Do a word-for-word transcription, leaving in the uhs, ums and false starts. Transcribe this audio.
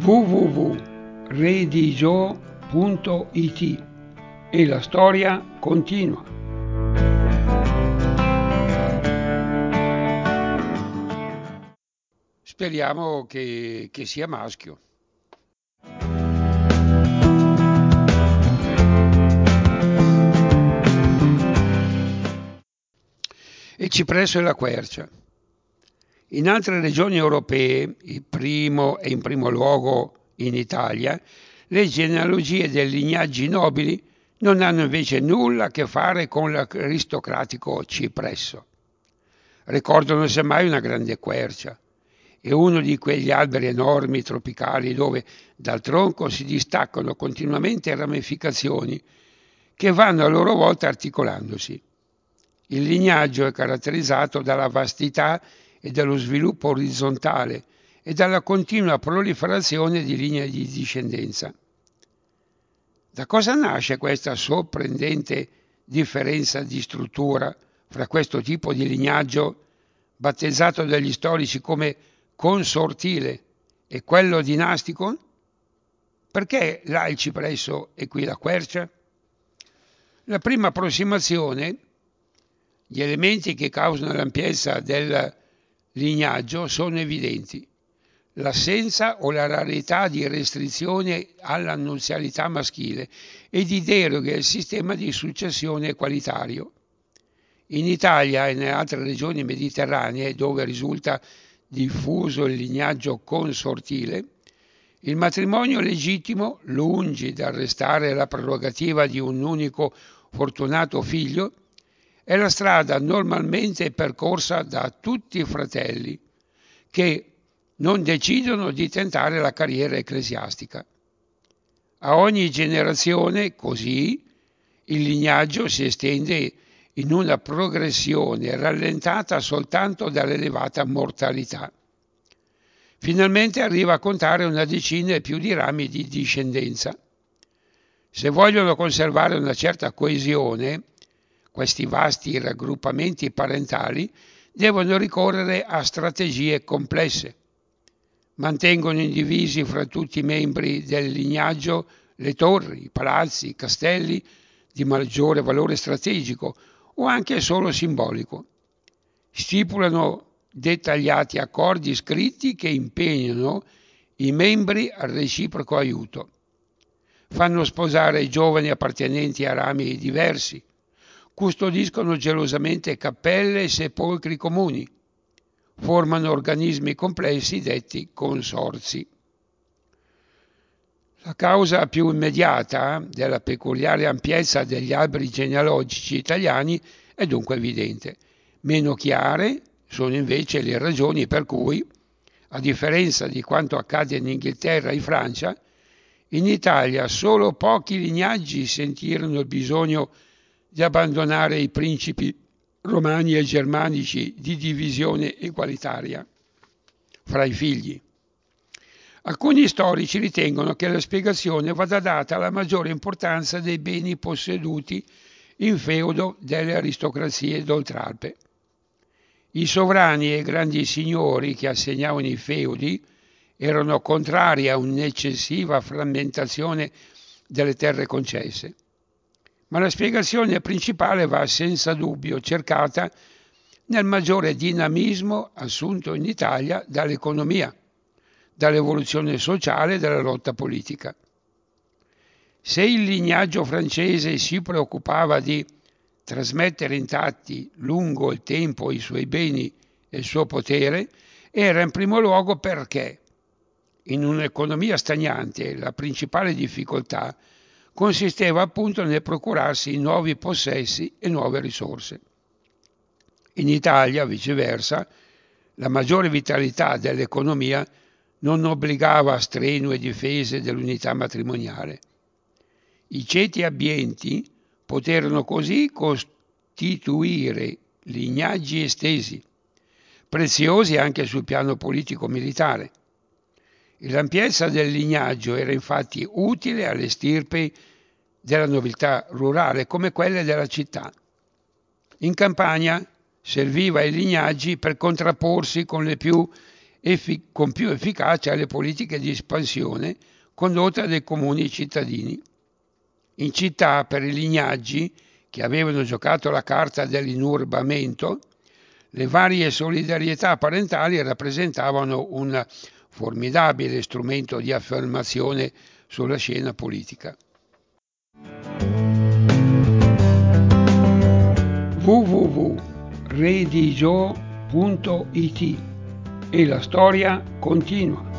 w w w punto redigio punto i t e la storia continua. Speriamo che, che sia maschio. Il cipresso e la quercia. In altre regioni europee, in primo e in primo luogo in Italia, le genealogie dei lignaggi nobili non hanno invece nulla a che fare con l'aristocratico cipresso. Ricordano semmai una grande quercia. È uno di quegli alberi enormi tropicali dove dal tronco si distaccano continuamente ramificazioni che vanno a loro volta articolandosi. Il lignaggio è caratterizzato dalla vastità e dallo sviluppo orizzontale e dalla continua proliferazione di linee di discendenza. Da cosa nasce questa sorprendente differenza di struttura fra questo tipo di lignaggio, battezzato dagli storici come consortile, e quello dinastico? Perché là il cipresso e qui la quercia? La prima approssimazione, gli elementi che causano l'ampiezza del lignaggio sono evidenti. L'assenza o la rarità di restrizione alla nuzialità maschile e di deroghe al sistema di successione equalitario. In Italia e nelle altre regioni mediterranee, dove risulta diffuso il lignaggio consortile, il matrimonio legittimo, lungi dal restare la prerogativa di un unico fortunato figlio, è la strada normalmente percorsa da tutti i fratelli che non decidono di tentare la carriera ecclesiastica. A ogni generazione, così, il lignaggio si estende in una progressione rallentata soltanto dall'elevata mortalità. Finalmente arriva a contare una decina e più di rami di discendenza. Se vogliono conservare una certa coesione, questi vasti raggruppamenti parentali devono ricorrere a strategie complesse. Mantengono indivisi fra tutti i membri del lignaggio le torri, i palazzi, i castelli di maggiore valore strategico o anche solo simbolico. Stipulano dettagliati accordi scritti che impegnano i membri al reciproco aiuto. Fanno sposare giovani appartenenti a rami diversi. Custodiscono gelosamente cappelle e sepolcri comuni. Formano organismi complessi detti consorzi. La causa più immediata della peculiare ampiezza degli alberi genealogici italiani è dunque evidente. Meno chiare sono invece le ragioni per cui, a differenza di quanto accade in Inghilterra e in Francia, in Italia solo pochi lignaggi sentirono il bisogno di abbandonare i principi romani e germanici di divisione egualitaria fra i figli. Alcuni storici ritengono che la spiegazione vada data alla maggiore importanza dei beni posseduti in feudo delle aristocrazie d'Oltralpe. I sovrani e grandi signori che assegnavano i feudi erano contrari a un'eccessiva frammentazione delle terre concesse. Ma la spiegazione principale va senza dubbio cercata nel maggiore dinamismo assunto in Italia dall'economia, dall'evoluzione sociale e dalla lotta politica. Se il lignaggio francese si preoccupava di trasmettere intatti lungo il tempo i suoi beni e il suo potere, era in primo luogo perché, in un'economia stagnante, la principale difficoltà consisteva appunto nel procurarsi nuovi possessi e nuove risorse. In Italia, viceversa, la maggiore vitalità dell'economia non obbligava a strenue difese dell'unità matrimoniale. I ceti abbienti poterono così costituire lignaggi estesi, preziosi anche sul piano politico-militare. L'ampiezza del lignaggio era infatti utile alle stirpi della nobiltà rurale come quelle della città. In campagna serviva ai lignaggi per contrapporsi con le più effi- con più efficacia alle politiche di espansione condotte dai comuni cittadini. In città, per i lignaggi, che avevano giocato la carta dell'inurbamento, le varie solidarietà parentali rappresentavano un formidabile strumento di affermazione sulla scena politica. w w w punto redigio punto it E la storia continua.